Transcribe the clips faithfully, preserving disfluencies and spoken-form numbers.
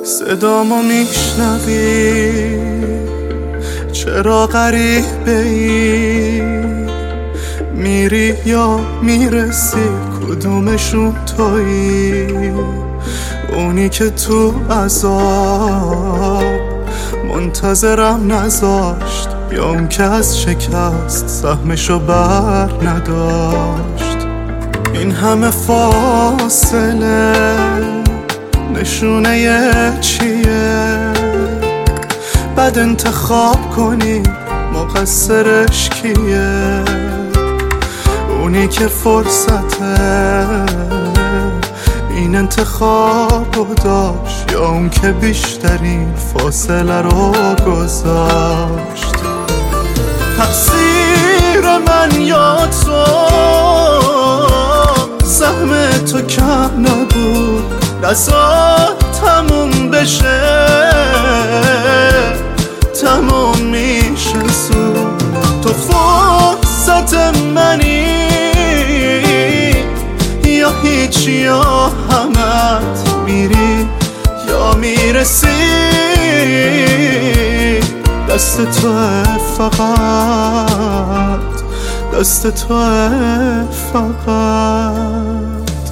صدامو میشنوی؟ چرا غریبه ای؟ میری یا میرسی؟ کدومشون تویی؟ اونی که تو عذاب منتظرم نذاشت، یا اون که از شکست سهمشو بر نداشت؟ این همه فاصله نشونه یه چیه؟ بعد انتخاب کنی مقصرش کیه؟ اونی که فرصته این انتخابو داشت، یا اون که بیشترین فاصله رو گذاشت؟ تقصیر من یا تو؟ سهم تو کم نبود، نزار تموم بشه، تموم میشه زود. تو فرصت منی یا هیچ یا همت، میری یا میرسی، دست توه فقط، دست توه فقط.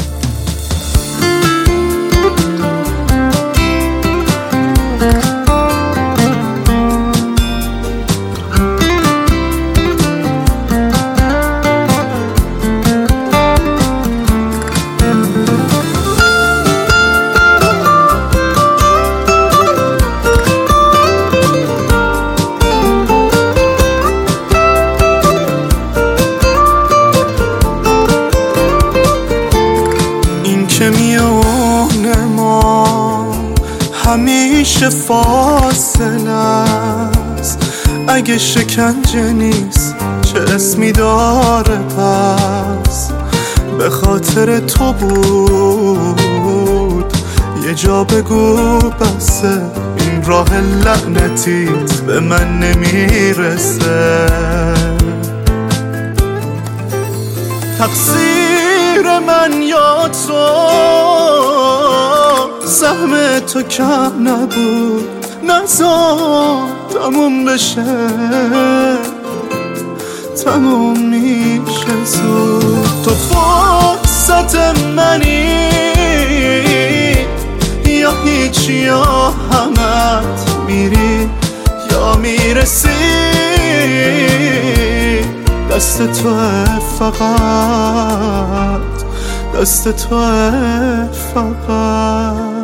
که میونه ما همیشه فاصله است، اگه شکنجه نیست چه اسمی داره پس؟ به خاطر تو بود یه جا بگو بسه، این راه لعنتیت به من نمیرسه. تقصیر من یا تو؟ سهم تو کم نبود، نزار تموم بشه، تموم میشه زود. تو فرصت منی یا هیچ یا همت، میری یا میرسی، دست توه فقط، دست توه فقط.